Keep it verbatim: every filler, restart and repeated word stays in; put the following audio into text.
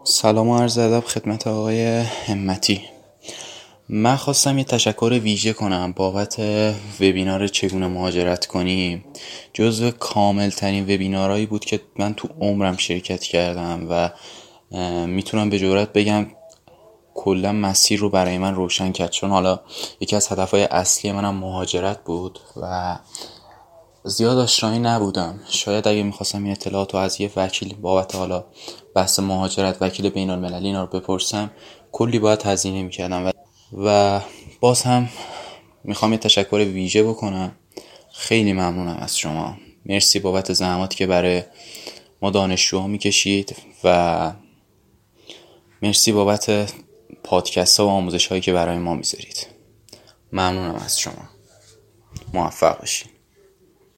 سلام و عرض ادب خدمت آقای همتی. من خواستم یه تشکر ویژه کنم بابت وبینار چگونه مهاجرت کنیم. جزو کامل ترین وبینارهایی بود که من تو عمرم شرکت کردم و میتونم به جرئت بگم کلا مسیر رو برای من روشن کرد، چون حالا یکی از هدفهای اصلی منم مهاجرت بود و زیاد آشنایی نبودم. شاید اگه میخواستم این اطلاعات رو از یه وکیل بابت حالا بحث مهاجرت، وکیل بین المللی، اینا رو بپرسم، کلی باید هزینه میکردم. و, و باز هم میخوام یه تشکر ویژه بکنم. خیلی ممنونم از شما. مرسی بابت زحماتی که برای ما دانشجوها میکشید و مرسی بابت پادکست ها و آموزش هایی که برای ما میذارید. ممنونم از شما. موفق باشید.